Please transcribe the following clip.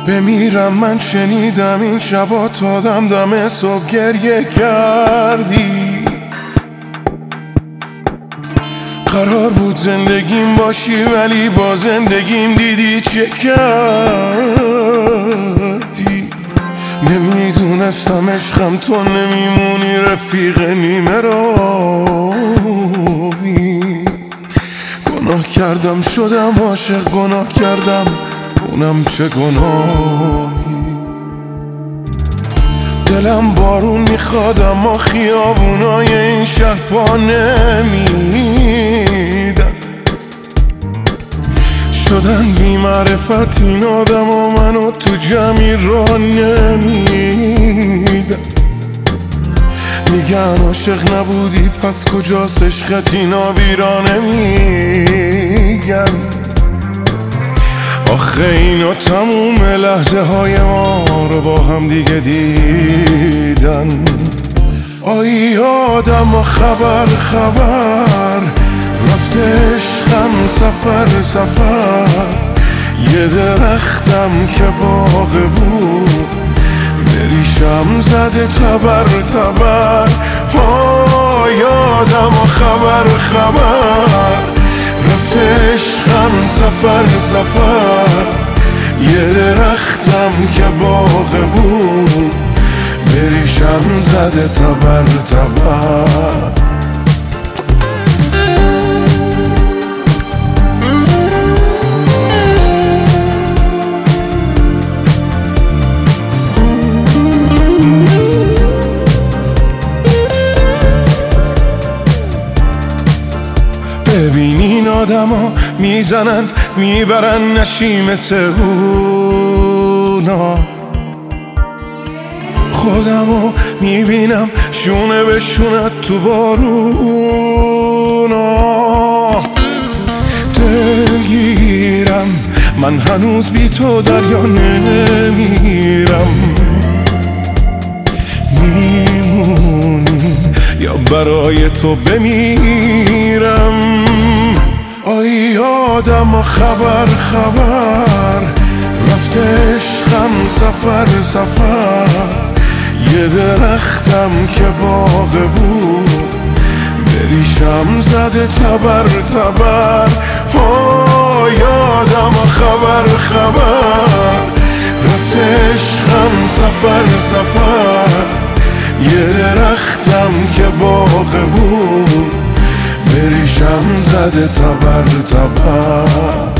بمیرم من شنیدم این شبا تا دم صبح گریه کردی. قرار بود زندگیم باشی ولی با زندگیم دیدی چه کردی. نمیدونستم عشقم تو نمیمونی رفیق نیمه راهی. گناه کردم شدم عاشق، گناه کردم اونم چه گناهی. دلم بارون میخواد اما خیابونای این شهر پا نمیدن. شدن بی معرفت این آدم و منو تو جمعی را نمیدن. میگن عاشق نبودی پس کجاست عشقت، اینا بیرا نمیگن. آخه اینا تموم لحظه های ما رو با هم دیگه دیدن. آی آدم و خبر رفته عشقم سفر. یه درختم که باغ بود بریشم زده تبر. آی آدم و خبر رفته عشقم سفر. یه درختم که باغ بود بریشم زده تبر. ببین این آدم ها میزنن میبرن نشی مثل اونا. خودمو میبینم شونه به شونت تو بارونا. دلگیرم من هنوز بی تو دریا نمیرم. میمونی یا برای تو بمیرم. آی آدم و خبر رفته عشقم سفر. یه درختم که باغ بود بریشم زده تبر. آی آدم و خبر رفته عشقم سفر. یه درختم که باغ بود بریشم زده تبر.